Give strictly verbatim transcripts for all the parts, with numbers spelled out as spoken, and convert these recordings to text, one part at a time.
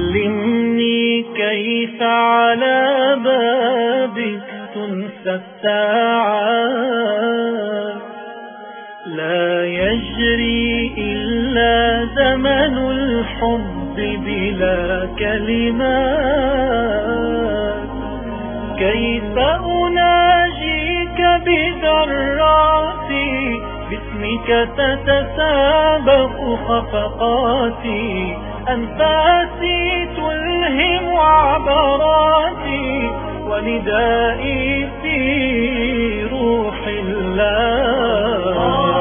علمني كيف على بابك تنسى الساعات، لا يجري إلا زمن الحب بلا كلمات. كيف أناجيك بذراتي، باسمك تتسابق خفقاتي، أنفاسي تلهم عبراتي، وندائي في روح الله.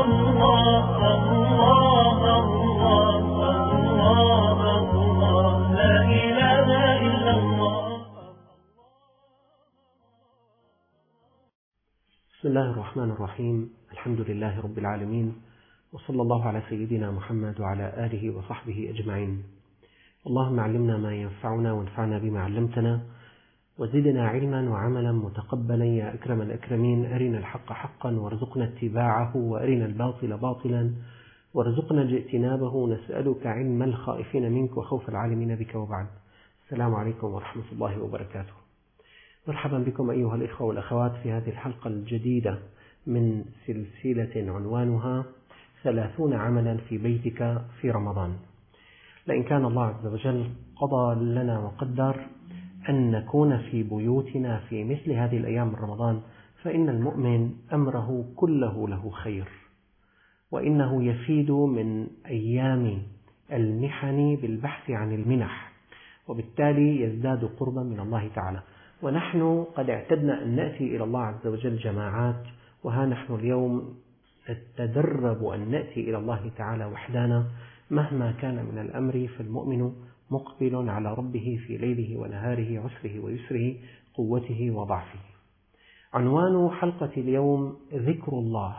بسم الله الرحمن الرحيم. الحمد لله رب العالمين، وصلى الله على سيدنا محمد وعلى آله وصحبه أجمعين. اللهم علمنا ما ينفعنا وانفعنا بما علمتنا، وزدنا علما وعملا متقبلا يا أكرم الأكرمين. أرنا الحق حقا وارزقنا اتباعه، وأرنا الباطل باطلا وارزقنا اجتنابه. نسألك علم الخائفين منك وخوف العالمين بك، وبعد. السلام عليكم ورحمة الله وبركاته. مرحبا بكم أيها الإخوة والأخوات في هذه الحلقة الجديدة من سلسلة عنوانها ثلاثون عملا في بيتك في رمضان. لئن كان الله عز وجل قضى لنا وقدر أن نكون في بيوتنا في مثل هذه الأيام من رمضان، فإن المؤمن أمره كله له خير، وإنه يفيد من أيام المحن بالبحث عن المنح، وبالتالي يزداد قربا من الله تعالى. ونحن قد اعتدنا أن نأتي إلى الله عز وجل جماعات، وها نحن اليوم نتدرب أن نأتي إلى الله تعالى وحدنا مهما كان من الأمر، فالمؤمن مقبل على ربه في ليله ونهاره، عسره ويسره، قوته وضعفه. عنوان حلقة اليوم ذكر الله.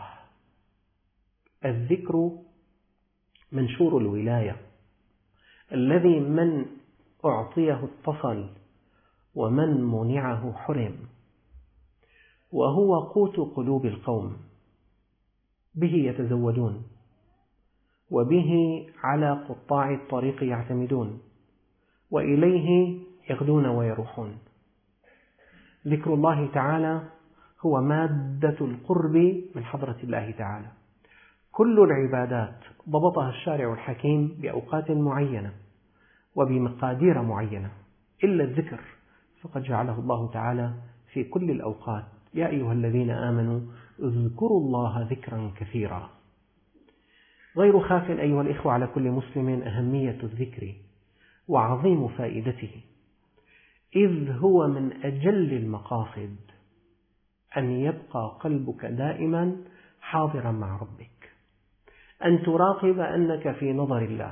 الذكر منشور الولاية، الذي من أعطيه اتصل ومن منعه حرم، وهو قوت قلوب القوم، به يتزودون، وبه على قطاع الطريق يعتمدون، وإليه يغدون ويروحون. ذكر الله تعالى هو مادة القرب من حضرة الله تعالى. كل العبادات ضبطها الشارع الحكيم بأوقات معينة وبمقادير معينة، إلا الذكر فقد جعله الله تعالى في كل الأوقات. يا أيها الذين آمنوا اذكروا الله ذكرا كثيرا. غير خاف أيها الإخوة على كل مسلم أهمية الذكر وعظيم فائدته، إذ هو من أجل المقاصد أن يبقى قلبك دائما حاضرا مع ربك، أن تراقب أنك في نظر الله،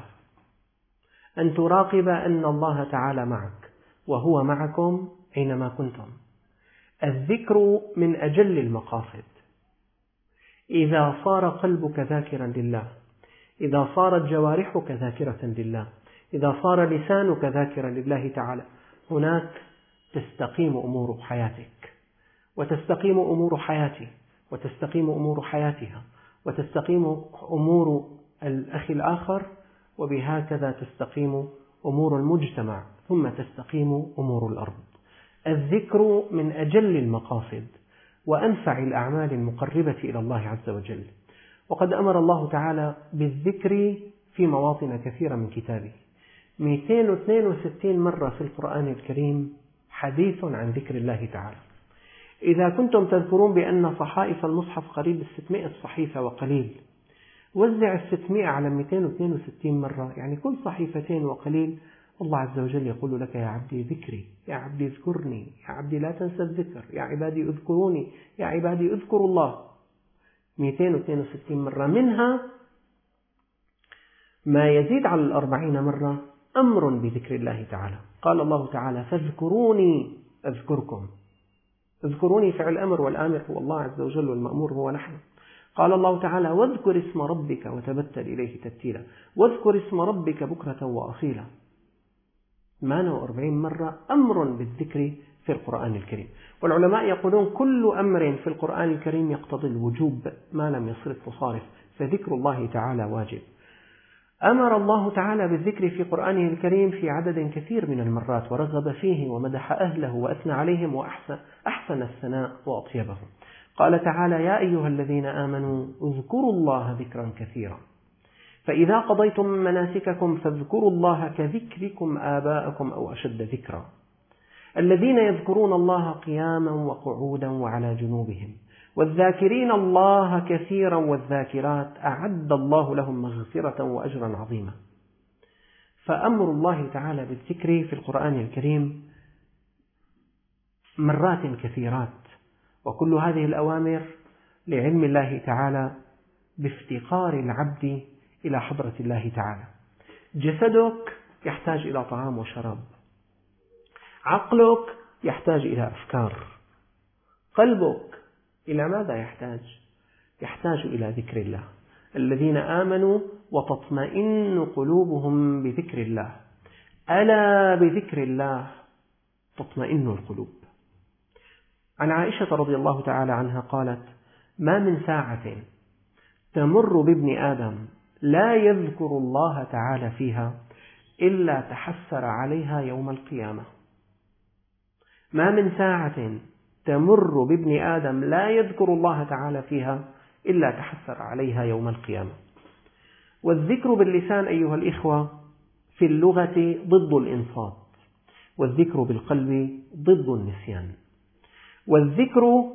أن تراقب أن الله تعالى معك وهو معكم أينما كنتم. الذكر من أجل المقاصد. إذا صار قلبك ذاكرا لله، إذا صارت جوارحك ذاكرة لله، إذا صار لسانك ذاكرا لله تعالى، هناك تستقيم أمور حياتك، وتستقيم أمور حياتي، وتستقيم أمور حياتها، وتستقيم أمور الأخ الآخر، وبهكذا تستقيم أمور المجتمع، ثم تستقيم أمور الأرض. الذكر من أجل المقاصد وأنفع الأعمال المقربة إلى الله عز وجل. وقد أمر الله تعالى بالذكر في مواطن كثيرة من كتابه. مئتين واثنين وستين مرة في القرآن الكريم حديث عن ذكر الله تعالى. إذا كنتم تذكرون بأن صحائف المصحف قريب الستمائة صحيفة وقليل، وزع الستمائة على مئتين واثنين وستين مرة، يعني كل صحيفتين وقليل الله عز وجل يقول لك يا عبدي ذكري، يا عبدي اذكرني، يا عبدي لا تنسى الذكر، يا عبادي اذكروني، يا عبادي اذكروا الله. مئتين واثنين وستين مرة، منها ما يزيد على الأربعين مرة أمر بذكر الله تعالى. قال الله تعالى فاذكروني أذكركم. اذكروني فعل أمر، والآمر هو الله عز وجل والمأمور هو نحن. قال الله تعالى واذكر اسم ربك وتبتل إليه تبتيلا، واذكر اسم ربك بكرة وأصيلا. ثمانية وأربعين مرة أمر بالذكر في القرآن الكريم. والعلماء يقولون كل أمر في القرآن الكريم يقتضي الوجوب ما لم يصرف صارف، فذكر الله تعالى واجب. أمر الله تعالى بالذكر في قرآنه الكريم في عدد كثير من المرات، ورغب فيه ومدح أهله وأثنى عليهم وأحسن أحسن الثناء وأطيبه. قال تعالى: يا أيها الذين آمنوا اذكروا الله ذكرا كثيرا، فإذا قضيتم مناسككم فاذكروا الله كذكركم آباءكم أو أشد ذكرا، الذين يذكرون الله قياما وقعودا وعلى جنوبهم، والذاكرين الله كثيرا والذاكرات أعد الله لهم مغفرة وأجرا عظيما. فأمر الله تعالى بالذكر في القرآن الكريم مرات كثيرات، وكل هذه الأوامر لعلم الله تعالى بافتقار العبد إلى حضرة الله تعالى. جسدك يحتاج إلى طعام وشراب، عقلك يحتاج إلى أفكار، قلبك إلى ماذا يحتاج؟ يحتاج إلى ذكر الله. الذين آمنوا وتطمئن قلوبهم بذكر الله، ألا بذكر الله تطمئن القلوب. عن عائشة رضي الله تعالى عنها قالت: ما من ساعة تمر بابن آدم لا يذكر الله تعالى فيها إلا تحسر عليها يوم القيامة. ما من ساعة تمر بابن آدم لا يذكر الله تعالى فيها إلا تحسر عليها يوم القيامة. والذكر باللسان أيها الإخوة في اللغة ضد الإنصات، والذكر بالقلب ضد النسيان. والذكر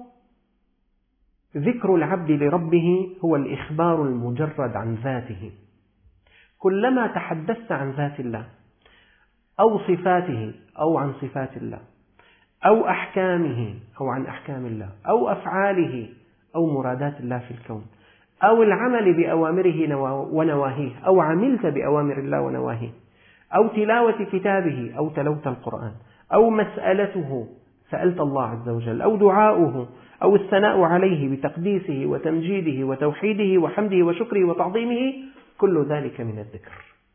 ذكر العبد لربه هو الإخبار المجرد عن ذاته. كلما تحدثت عن ذات الله أو صفاته أو عن صفات الله أو أحكامه أو عن أحكام الله أو أفعاله أو مرادات الله في الكون أو العمل بأوامره ونواهيه أو عملت بأوامر الله ونواهيه أو تلاوة كتابه أو تلوت القرآن أو مسألته سألت الله عز وجل أو دعاؤه أو الثناء عليه بتقديسه وتمجيده وتوحيده وحمده وشكره وتعظيمه، كل ذلك من الذكر.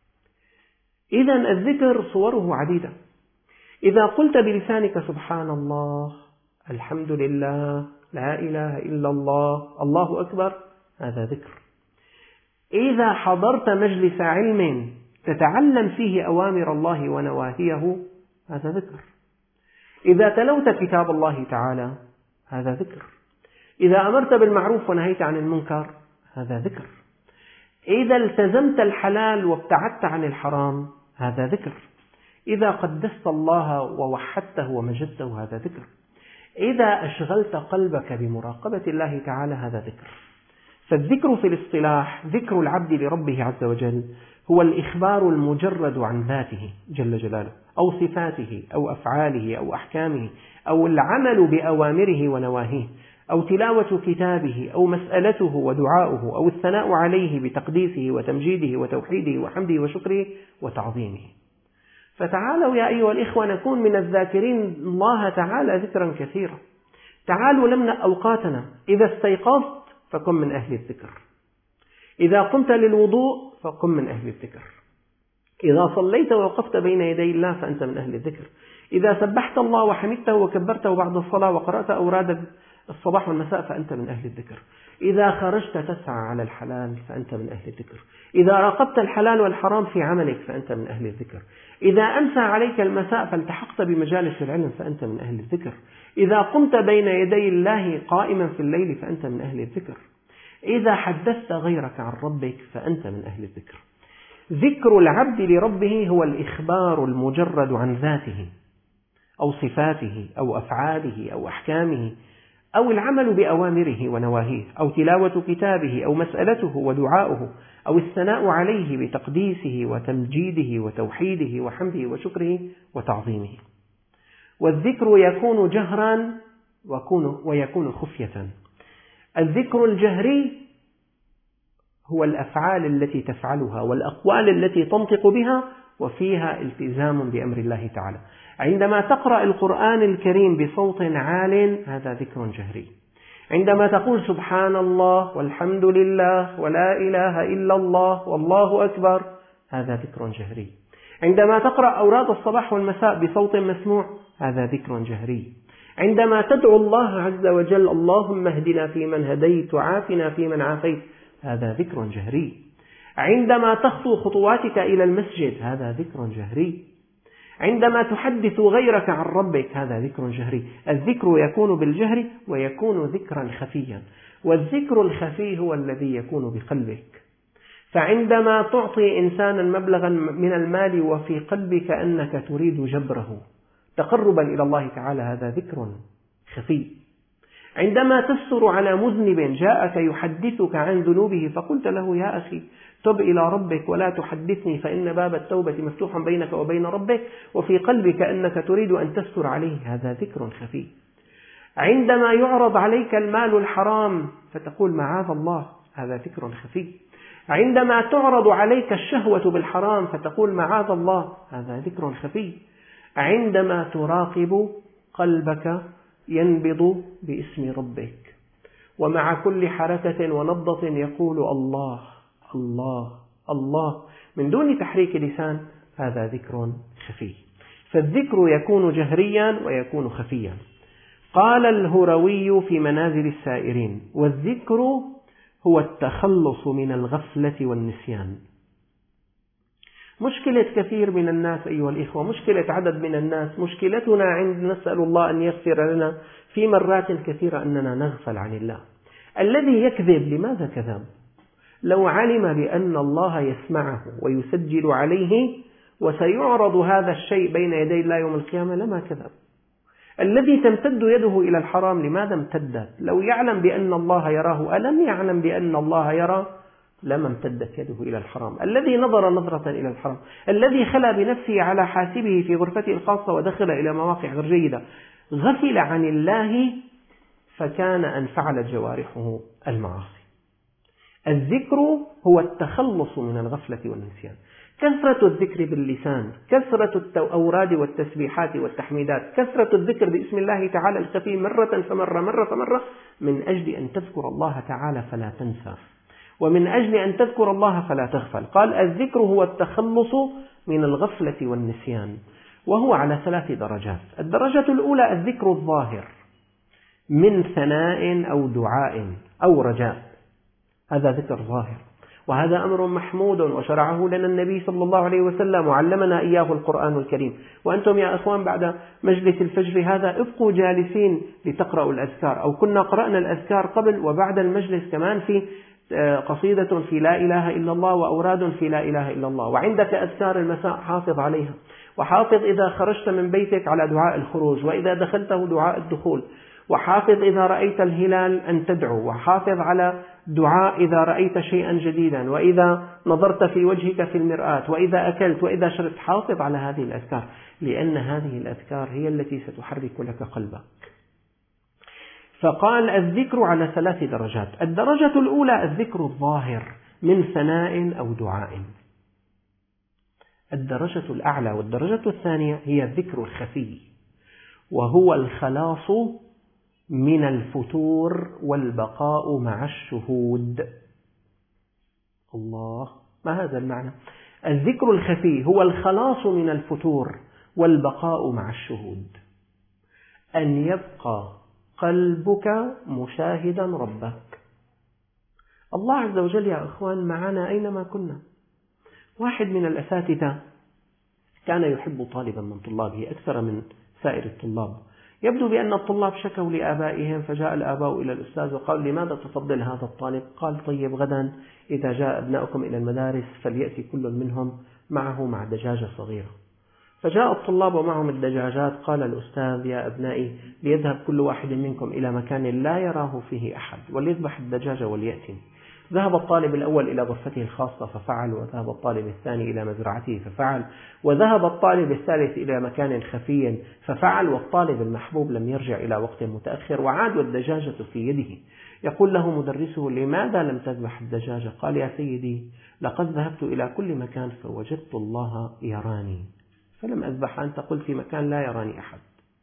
إذن الذكر صوره عديدة. إذا قلت بلسانك سبحان الله، الحمد لله، لا إله إلا الله، الله أكبر، هذا ذكر. إذا حضرت مجلس علم تتعلم فيه أوامر الله ونواهيه، هذا ذكر. إذا تلوت كتاب الله تعالى، هذا ذكر. إذا أمرت بالمعروف ونهيت عن المنكر، هذا ذكر. إذا التزمت الحلال وابتعدت عن الحرام، هذا ذكر. إذا قدست الله ووحدته ومجدته، هذا ذكر. إذا أشغلت قلبك بمراقبة الله تعالى، هذا ذكر. فالذكر في الاصطلاح ذكر العبد لربه عز وجل هو الإخبار المجرد عن ذاته جل جلاله أو صفاته أو أفعاله أو أحكامه أو العمل بأوامره ونواهيه أو تلاوة كتابه أو مسألته ودعاؤه أو الثناء عليه بتقديسه وتمجيده وتوحيده وحمده وشكره وتعظيمه. فتعالوا يا أيها الإخوة نكون من الذاكرين الله تعالى ذكرا كثيرا. تعالوا نملأ أوقاتنا. إذا استيقظت فكن من أهل الذكر، إذا قمت للوضوء فكن من أهل الذكر، إذا صليت ووقفت بين يدي الله فأنت من أهل الذكر، إذا سبحت الله وحمدته وكبرته بعد الصلاة وقرأت أوراد الصباح والمساء فأنت من أهل الذكر، إذا خرجت تسعى على الحلال فأنت من أهل الذكر، إذا راقبت الحلال والحرام في عملك فأنت من أهل الذكر، إذا أمسى عليك المساء فالتحقت بمجالس العلم فأنت من أهل الذكر، إذا قمت بين يدي الله قائما في الليل فأنت من أهل الذكر، إذا حدثت غيرك عن ربك فأنت من أهل الذكر. ذكر العبد لربه هو الإخبار المجرد عن ذاته أو صفاته أو أفعاله أو أحكامه أو العمل بأوامره ونواهيه أو تلاوة كتابه أو مسألته ودعاؤه أو الثناء عليه بتقديسه وتمجيده وتوحيده وحمده وشكره وتعظيمه. والذكر يكون جهرا ويكون خفية. الذكر الجهري هو الأفعال التي تفعلها والأقوال التي تنطق بها وفيها التزام بأمر الله تعالى. عندما تقرأ القرآن الكريم بصوت عال هذا ذكر جهري. عندما تقول سبحان الله والحمد لله ولا إله إلا الله والله أكبر هذا ذكر جهري. عندما تقرأ أوراد الصباح والمساء بصوت مسموع هذا ذكر جهري. عندما تدعو الله عز وجل اللهم اهدنا فيمن هديت وعافنا فيمن عافيت هذا ذكر جهري. عندما تخطو خطواتك إلى المسجد هذا ذكر جهري. عندما تحدث غيرك عن ربك هذا ذكر جهري. الذكر يكون بالجهر ويكون ذكرا خفيا، والذكر الخفي هو الذي يكون بقلبك. فعندما تعطي إنسانا مبلغا من المال وفي قلبك أنك تريد جبره تقربا إلى الله تعالى هذا ذكر خفي. عندما تستر على مذنب جاءك يحدثك عن ذنوبه فقلت له يا أخي تب إلى ربك ولا تحدثني فإن باب التوبة مفتوح بينك وبين ربك، وفي قلبك أنك تريد أن تستر عليه هذا ذكر خفي. عندما يعرض عليك المال الحرام فتقول معاذ الله هذا ذكر خفي. عندما تعرض عليك الشهوة بالحرام فتقول معاذ الله هذا ذكر خفي. عندما تراقب قلبك ينبض باسم ربك ومع كل حركة ونبضة يقول الله الله الله من دون تحريك لسان هذا ذكر خفي. فالذكر يكون جهريا ويكون خفيا. قال الهروي في منازل السائرين: والذكر هو التخلص من الغفلة والنسيان. مشكلة كثير من الناس أيها الإخوة، مشكلة عدد من الناس، مشكلتنا عند نسأل الله أن يغفر لنا في مرات كثيرة أننا نغفل عن الله. الذي يكذب لماذا كذب؟ لو علم بأن الله يسمعه ويسجل عليه وسيعرض هذا الشيء بين يدي الله يوم القيامة لما كذب. الذي تمتد يده إلى الحرام لماذا امتدت؟ لو يعلم بأن الله يراه ألم يعلم بأن الله يرى لما امتدت يده إلى الحرام. الذي نظر نظرة إلى الحرام، الذي خلى بنفسه على حاسبه في غرفته الخاصة ودخل إلى مواقع غير جيدة غفل عن الله فكان أن فعلت جوارحه المعاصي. الذكر هو التخلص من الغفلة والنسيان. كثرة الذكر باللسان، كثرة الأوراد والتسبيحات والتحميدات، كثرة الذكر باسم الله تعالى الخفي مرة فمرة مرة فمرة من أجل أن تذكر الله تعالى فلا تنسى، ومن أجل أن تذكر الله فلا تغفل. قال الذكر هو التخلص من الغفلة والنسيان، وهو على ثلاث درجات. الدرجة الأولى الذكر الظاهر من ثناء أو دعاء أو رجاء، هذا ذكر ظاهر، وهذا أمر محمود وشرعه لنا النبي صلى الله عليه وسلم وعلمنا إياه القرآن الكريم. وأنتم يا أخوان بعد مجلس الفجر هذا ابقوا جالسين لتقرأوا الأذكار، أو كنا قرأنا الأذكار قبل وبعد المجلس كمان في قصيدة في لا إله إلا الله وأوراد في لا إله إلا الله. وعندك أذكار المساء حافظ عليها، وحافظ إذا خرجت من بيتك على دعاء الخروج، وإذا دخلته دعاء الدخول، وحافظ إذا رأيت الهلال أن تدعو، وحافظ على دعاء إذا رأيت شيئا جديدا، وإذا نظرت في وجهك في المرآة، وإذا أكلت، وإذا شربت. حافظ على هذه الأذكار لأن هذه الأذكار هي التي ستحرك لك قلبك. فقال الذكر على ثلاث درجات. الدرجة الأولى الذكر الظاهر من ثناء أو دعاء. الدرجة الأعلى والدرجة الثانية هي الذكر الخفي، وهو الخلاص من الفتور والبقاء مع الشهود. الله، ما هذا المعنى؟ الذكر الخفي هو الخلاص من الفتور والبقاء مع الشهود، أن يبقى قلبك مشاهدا ربك. الله عز وجل يا أخوان معنا أينما كنا. واحد من الأساتذة كان يحب طالبا من طلابه أكثر من سائر الطلاب. يبدو بأن الطلاب شكوا لآبائهم، فجاء الآباء إلى الأستاذ وقال لماذا تفضل هذا الطالب؟ قال طيب غدا إذا جاء أبناؤكم إلى المدارس فليأتي كل منهم معه مع دجاجة صغيرة. فجاء الطلاب ومعهم الدجاجات. قال الأستاذ يا أبنائي ليذهب كل واحد منكم إلى مكان لا يراه فيه أحد وليذبح الدجاجة وليأتي. ذهب الطالب الأول إلى غرفته الخاصة ففعل، وذهب الطالب الثاني إلى مزرعته ففعل، وذهب الطالب الثالث إلى مكان خفي ففعل، والطالب المحبوب لم يرجع إلى وقت متأخر وعاد والدجاجة في يده. يقول له مدرسه لماذا لم تذبح الدجاجة؟ قال يا سيدي لقد ذهبت إلى كل مكان فوجدت الله يراني فلم أذبح، أنت قلت في مكان لا يراني أحد.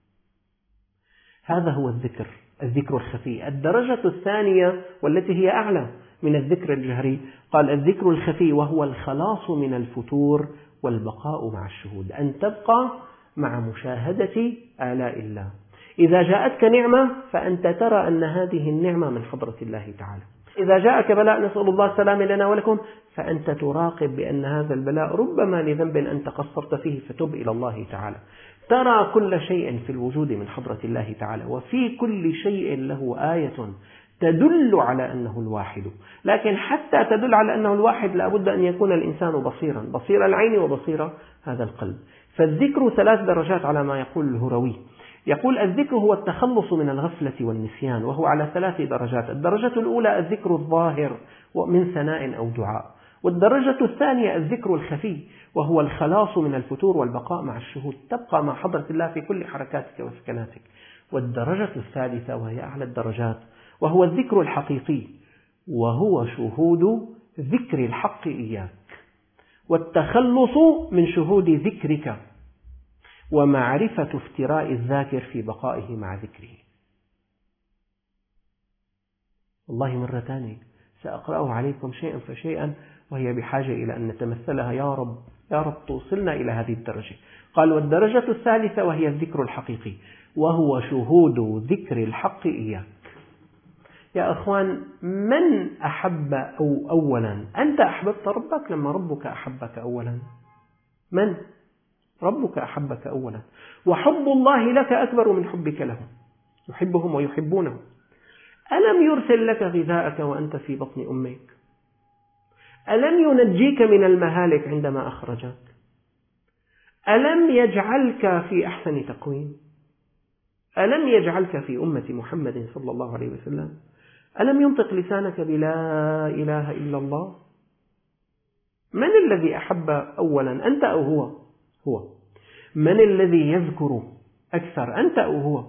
هذا هو الذكر، الذكر الخفي. الدرجة الثانية والتي هي أعلى من الذكر الجهري قال الذكر الخفي وهو الخلاص من الفتور والبقاء مع الشهود، أن تبقى مع مشاهدة آلاء الله. إذا جاءتك نعمة فأنت ترى أن هذه النعمة من حضرة الله تعالى. إذا جاءك بلاء نسأل الله السلام لنا ولكم، فأنت تراقب بأن هذا البلاء ربما لذنب أنت قصرت فيه، فتب إلى الله تعالى. ترى كل شيء في الوجود من حضرة الله تعالى، وفي كل شيء له آية تدل على أنه الواحد. لكن حتى تدل على أنه الواحد لابد أن يكون الإنسان بصيرا، بصير العين وبصير هذا القلب. فالذكر ثلاث درجات على ما يقول الهروي. يقول الذكر هو التخلص من الغفلة والنسيان، وهو على ثلاث درجات. الدرجة الأولى الذكر الظاهر من ثناء أو دعاء، والدرجة الثانية الذكر الخفي وهو الخلاص من الفتور والبقاء مع الشهود، تبقى مع حضرة الله في كل حركاتك وسكناتك. والدرجة الثالثة وهي أعلى الدرجات وهو الذكر الحقيقي، وهو شهود ذكر الحق إياك، والتخلص من شهود ذكرك، ومعرفة افتراء الذاكر في بقائه مع ذكره. والله مرة ثانية سأقرأه عليكم شيئا فشيئا، وهي بحاجة إلى أن نتمثلها. يا رب يا رب توصلنا إلى هذه الدرجة. قال والدرجة الثالثة وهي الذكر الحقيقي، وهو شهود ذكر الحق إياك. يا أخوان، من أحب أو أولا؟ أنت أحببت ربك لما ربك أحبك أولا. من؟ ربك أحبك أولا، وحب الله لك أكبر من حبك لهم، يحبهم ويحبونه. ألم يرسل لك غذاءك وأنت في بطن أمك؟ ألم ينجيك من المهالك عندما أخرجك؟ ألم يجعلك في أحسن تقويم؟ ألم يجعلك في أمة محمد صلى الله عليه وسلم؟ ألم ينطق لسانك بلا إله إلا الله؟ من الذي أحب أولا، أنت أو هو؟ هو. من الذي يذكر أكثر، أنت أو هو؟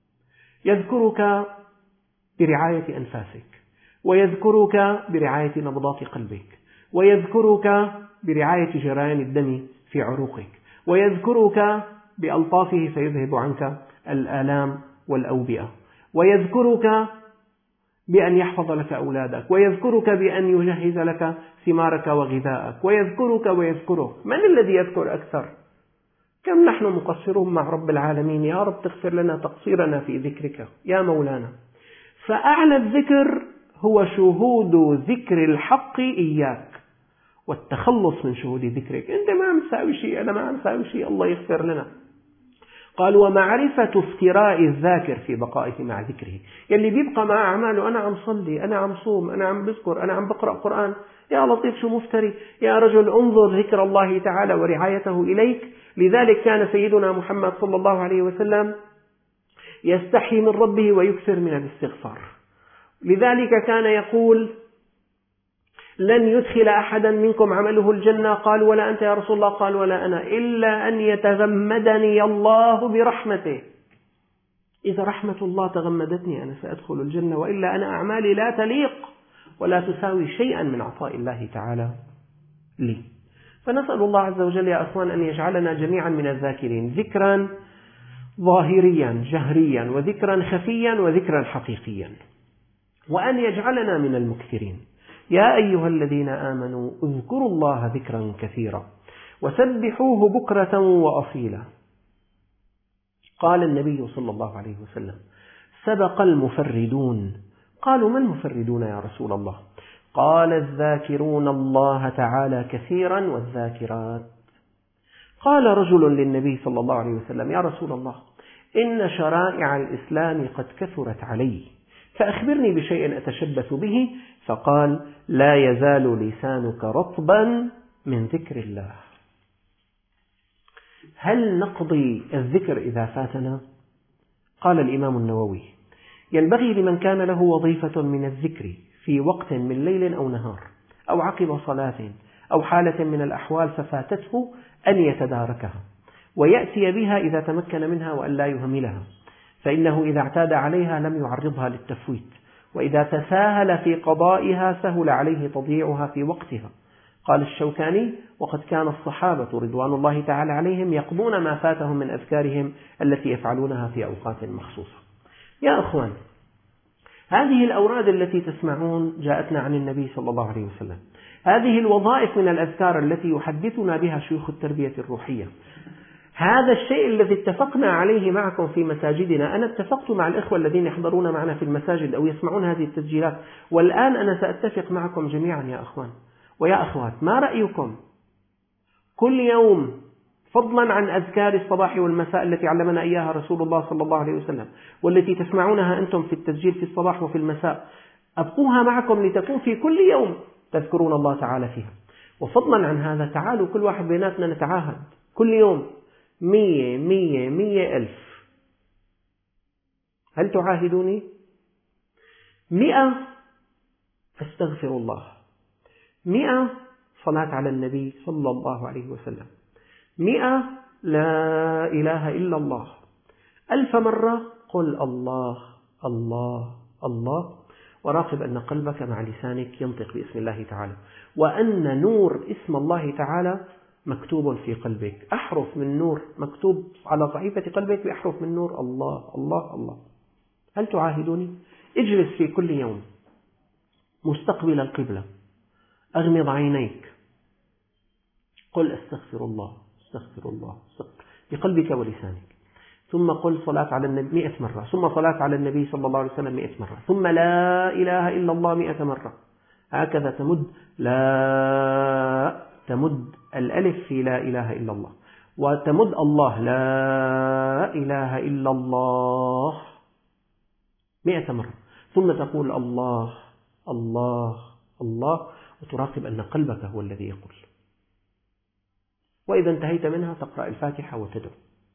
يذكرك برعاية أنفاسك، ويذكرك برعاية نبضات قلبك، ويذكرك برعاية جريان الدم في عروقك، ويذكرك بألطافه فيذهب عنك الآلام والأوبئة، ويذكرك بأن يحفظ لك أولادك، ويذكرك بأن يجهز لك ثمارك وغذاءك، ويذكرك ويذكرك. من الذي يذكر أكثر؟ كم نحن مقصرون مع رب العالمين. يا رب تغفر لنا تقصيرنا في ذكرك يا مولانا. فأعلى الذكر هو شهود ذكر الحق إياك، والتخلص من شهود ذكرك. أنت ما عم تساوي شيء، أنا ما عم تساوي شيء، الله يغفر لنا. قال ومعرفة افتراء الذاكر في بقائه مع ذكره. يلي بيبقى مع أعماله، أنا عم صلي، أنا عم صوم، أنا عم بذكر، أنا عم بقرأ قرآن. يا لطيف شو مفتري. يا رجل انظر ذكر الله تعالى ورعايته إليك. لذلك كان سيدنا محمد صلى الله عليه وسلم يستحي من ربه ويكثر من الاستغفار. لذلك كان يقول لن يدخل أحدا منكم عمله الجنة، قال ولا أنت يا رسول الله؟ قال ولا أنا، إلا أن يتغمدني الله برحمته. إذا رحمة الله تغمدتني أنا سأدخل الجنة، وإلا أنا أعمالي لا تليق ولا تساوي شيئا من عطاء الله تعالى لي. فنسأل الله عز وجل يا أخوان أن يجعلنا جميعا من الذاكرين، ذكرا ظاهريا جهريا، وذكرا خفيا، وذكرا حقيقيا، وأن يجعلنا من المكثرين. يا أيها الذين آمنوا اذكروا الله ذكرا كثيرا وسبحوه بكرة وأصيلا. قال النبي صلى الله عليه وسلم سبق المفردون. قالوا ما المفردون يا رسول الله؟ قال الذاكرون الله تعالى كثيرا والذاكرات. قال رجل للنبي صلى الله عليه وسلم يا رسول الله إن شرائع الإسلام قد كثرت علي، فأخبرني بشيء أتشبث به. فقال لا يزال لسانك رطبا من ذكر الله. هل نقضي الذكر إذا فاتنا؟ قال الإمام النووي ينبغي لمن كان له وظيفة من الذكر في وقت من ليل أو نهار أو عقب صلاة أو حالة من الأحوال ففاتته أن يتداركها ويأتي بها إذا تمكن منها وأن لا يهملها، فإنه إذا اعتاد عليها لم يعرضها للتفويت، وإذا تساهل في قضائها سهل عليه تضييعها في وقتها. قال الشوكاني وقد كان الصحابة رضوان الله تعالى عليهم يقضون ما فاتهم من أذكارهم التي يفعلونها في أوقات مخصوصة. يا أخوان، هذه الأوراد التي تسمعون جاءتنا عن النبي صلى الله عليه وسلم. هذه الوظائف من الأذكار التي يحدثنا بها شيوخ التربية الروحية، هذا الشيء الذي اتفقنا عليه معكم في مساجدنا، أنا اتفقت مع الإخوة الذين يحضرون معنا في المساجد أو يسمعون هذه التسجيلات، والآن أنا سأتفق معكم جميعا يا أخوان ويا أخوات. ما رأيكم كل يوم، فضلا عن أذكار الصباح والمساء التي علمنا إياها رسول الله صلى الله عليه وسلم، والتي تسمعونها أنتم في التسجيل في الصباح وفي المساء، أبقوها معكم لتكون في كل يوم تذكرون الله تعالى فيها. وفضلا عن هذا، تعالوا كل واحد بيناتنا نتعاهد كل يوم مية مية مية ألف. هل تعاهدوني؟ مئة أستغفر الله، مئة صلاة على النبي صلى الله عليه وسلم، مئة لا إله إلا الله، ألف مرة قل الله الله الله، وراقب أن قلبك مع لسانك ينطق باسم الله تعالى، وأن نور اسم الله تعالى مكتوب في قلبك، أحرف من نور مكتوب على صحيفة قلبك بأحرف من نور الله الله الله. هل تعاهدوني؟ اجلس في كل يوم مستقبل القبلة، أغمض عينيك، قل أستغفر الله استغفر الله استغفر بقلبك ولسانك، ثم قل صلاة على النبي مئة مرة، ثم صلاة على النبي صلى الله عليه وسلم مئة مرة، ثم لا إله إلا الله مئة مرة. هكذا تمد، لا تمد الألف في لا إله إلا الله، وتمد الله لا إله إلا الله مئة مرة، ثم تقول الله الله الله، وتراقب أن قلبك هو الذي يقول. وإذا انتهيت منها تقرأ الفاتحة وتدعو.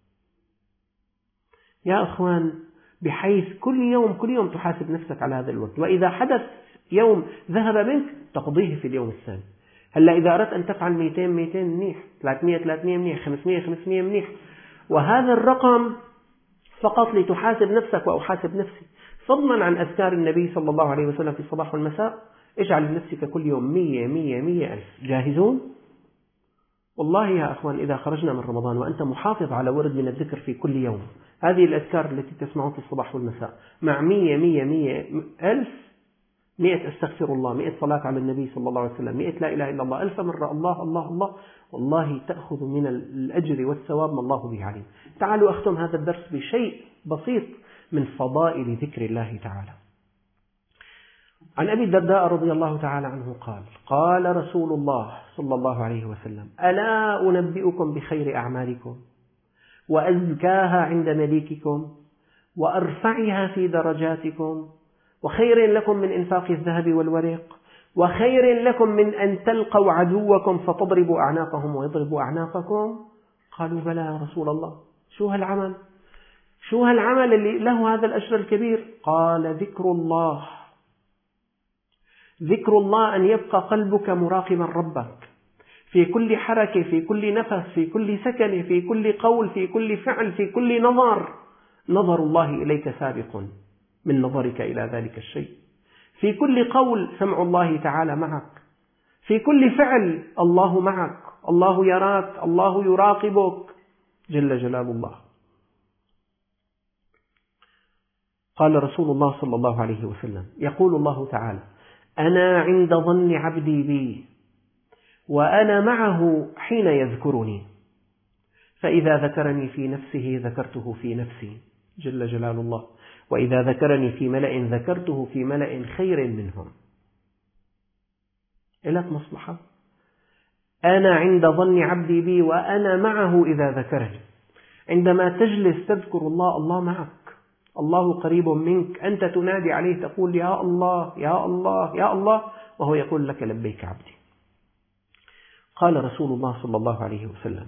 يا أخوان، بحيث كل يوم كل يوم تحاسب نفسك على هذا الوقت، وإذا حدث يوم ذهب منك تقضيه في اليوم الثاني. هلا إذا أردت أن تفعل مئتين مئتين منيح، ثلاثمئة ثلاثمئة منيح، خمسمئة خمسمئة منيح، وهذا الرقم فقط لتحاسب نفسك وأحاسب نفسي، فضلا عن أذكار النبي صلى الله عليه وسلم في الصباح والمساء. اجعل لنفسك كل يوم مية مية مية ألف. جاهزون؟ والله يا أخوان، إذا خرجنا من رمضان وأنت محافظ على ورد من الذكر في كل يوم، هذه الأذكار التي تسمعون في الصباح والمساء، مع مية مية مية ألف، مئة أستغفر الله، مئة صلاة على النبي صلى الله عليه وسلم، مئة لا إله إلا الله، ألف مرة الله الله الله، والله تأخذ من الأجر والثواب ما الله به عليم. تعالوا أختم هذا الدرس بشيء بسيط من فضائل ذكر الله تعالى. عن أبي الدرداء رضي الله تعالى عنه قال: قال رسول الله صلى الله عليه وسلم: ألا أنبئكم بخير أعمالكم وأزكاها عند مليككم وأرفعها في درجاتكم وخير لكم من إنفاق الذهب والورق وخير لكم من أن تلقوا عدوكم فتضربوا أعناقهم ويضربوا أعناقكم؟ قالوا: بلى يا رسول الله. شو هالعمل؟ شو هالعمل اللي له هذا الأجر الكبير؟ قال: ذكر الله. ذكر الله، أن يبقى قلبك مراقبا ربك في كل حركة، في كل نفس، في كل سكن، في كل قول، في كل فعل، في كل نظر. نظر الله إليك سابق من نظرك إلى ذلك الشيء. في كل قول سمع الله تعالى معك، في كل فعل الله معك، الله يراك، الله يراقبك جل جلال الله. قال رسول الله صلى الله عليه وسلم: يقول الله تعالى: أنا عند ظن عبدي بي وأنا معه حين يذكرني، فإذا ذكرني في نفسه ذكرته في نفسي جل جلال الله، وإذا ذكرني في ملأ ذكرته في ملأ خير منهم. إلك مصلحة. أنا عند ظن عبدي بي وأنا معه إذا ذكرني. عندما تجلس تذكر الله، الله معك، الله قريب منك، أنت تنادي عليه تقول: يا الله يا الله يا الله، وهو يقول لك: لبيك عبدي. قال رسول الله صلى الله عليه وسلم: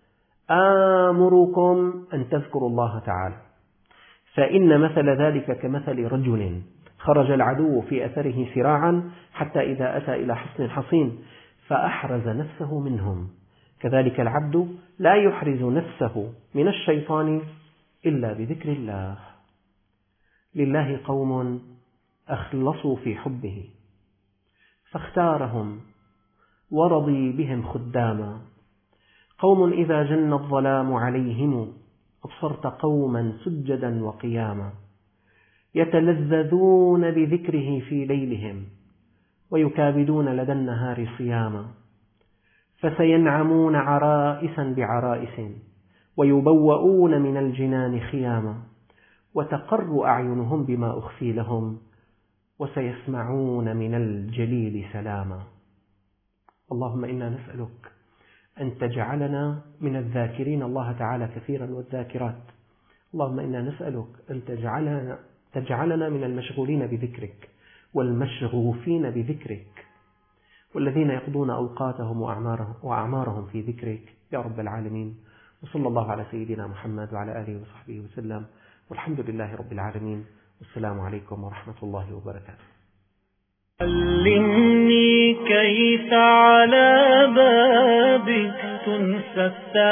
آمركم أن تذكروا الله تعالى، فإن مثل ذلك كمثل رجل خرج العدو في أثره سراعا حتى إذا أتى إلى حصن حصين فأحرز نفسه منهم، كذلك العبد لا يحرز نفسه من الشيطان إلا بذكر الله. لله قوم أخلصوا في حبه فاختارهم ورضي بهم خداما، قوم إذا جن الظلام عليهم أبصرت قوما سجدا وقياما، يتلذذون بذكره في ليلهم ويكابدون لدى النهار صياما، فسينعمون عرائسا بعرائس ويبوؤون من الجنان خياما، وتقر أعينهم بما أخفي لهم، وسيسمعون من الجليل سلاما. اللهم إنا نسألك أن تجعلنا من الذاكرين الله تعالى كثيرا والذاكرات. اللهم إنا نسألك أن تجعلنا, تجعلنا من المشغولين بذكرك والمشغوفين بذكرك، والذين يقضون أوقاتهم وأعمارهم في ذكرك يا رب العالمين. وصلى الله على سيدنا محمد وعلى آله وصحبه وسلم، والحمد لله رب العالمين، والسلام عليكم ورحمة الله وبركاته. علمني كيف على بابك تنسى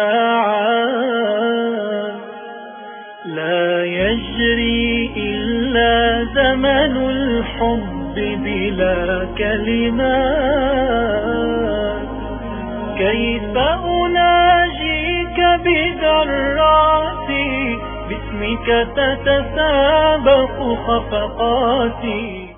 الساعات، لا يجري إلا زمن الحب بلا كلمات. كيف أناجيك بذراتي، باسمك تتسابق خفقاتي.